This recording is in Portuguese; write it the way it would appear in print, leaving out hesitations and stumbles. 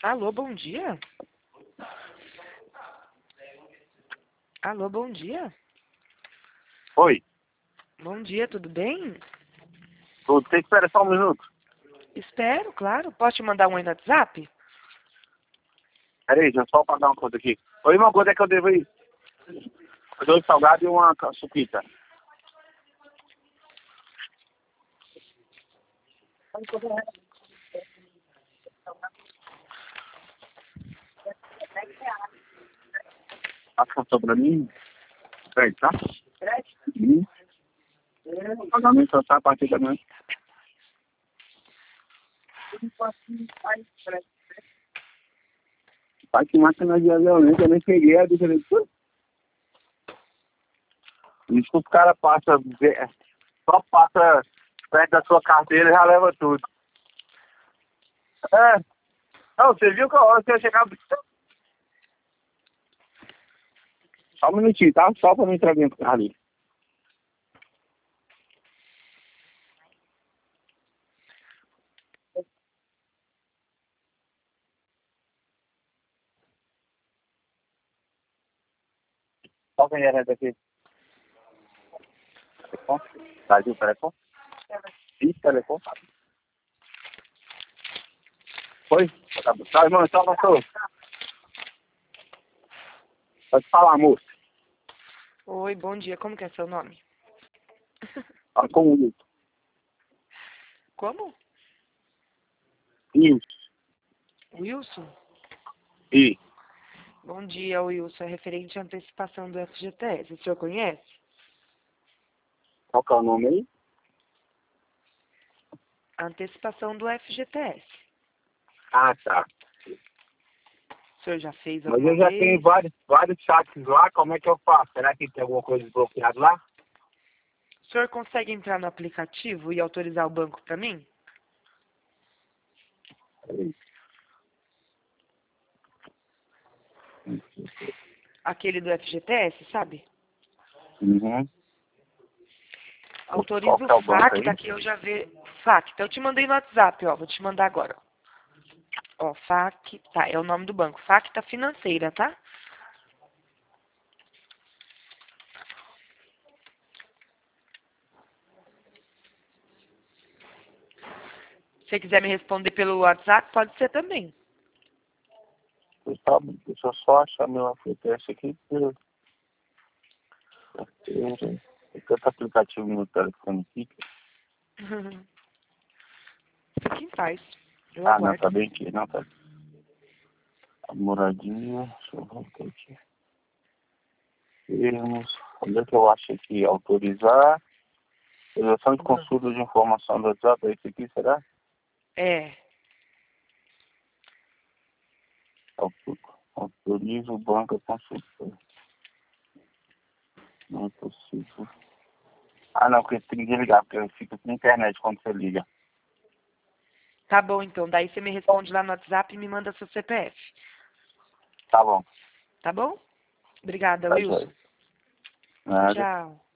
Alô, bom dia? Alô, bom dia? Oi, Bom dia, tudo bem? tudo. Tem que esperar só um minuto. Espero, claro. Posso te mandar um aí no WhatsApp? Peraí, deixa eu só pagar uma coisa aqui. Oi, irmão, quanto é que eu devo aí? 2 salgados e uma suquita. Passa pra mim. Peraí, tá? O pagamento só tá a partir da manhã. Pai, que máquina de violência, eu nem peguei a diferença. Isso que os caras passam, só passa perto da sua carteira e já leva tudo. É. Não, você viu que a hora que eu chegar... Só um minutinho, tá? Só pra me entregar ali. Qual que é daqui? Telefone? Brasil, telefone? Ih, telefone. Foi? Tá, irmão, só passou. Pode falar, moço. Oi, bom dia. Como que é seu nome? Fala com o Como? Isso. Wilson? E Bom dia, Wilson. É referente à antecipação do FGTS. O senhor conhece? qual que é o nome aí? A antecipação do FGTS. Ah, tá. O senhor já fez Mas alguma eu já tenho vez? vários saques lá, como é que eu faço? Será que tem alguma coisa desbloqueada lá? O senhor consegue entrar no aplicativo e autorizar o banco para mim? Aquele do FGTS, sabe? Uhum. Qual Autoriza o que é o banco FACTA aí? que eu já vi. FACTA, eu te mandei no WhatsApp, ó. Vou te mandar agora. Ó, FACTA, é o nome do banco. FACTA Financeira, tá? Se você quiser me responder pelo WhatsApp, pode ser também. Deixa eu só achar meu FTS aqui. Tem tanto aplicativo no telefone aqui. Fique em paz. Eu Ah, não, aguardo. tá bem aqui. Não, tá. A moradinha, deixa eu voltar aqui. Termos. Onde é que eu acho aqui? Autorizar. Autorização de consulta de informação do WhatsApp. É isso aqui, será? É. Autoriza o banco a consulta. Não é possível. Ah, não, porque tem que ligar, porque eu fico sem internet quando você liga. Tá bom, então. Daí você me responde lá no WhatsApp e me manda seu CPF. Tá bom. Tá bom? Obrigada, Tá joia. Wilson. Nada. Tchau.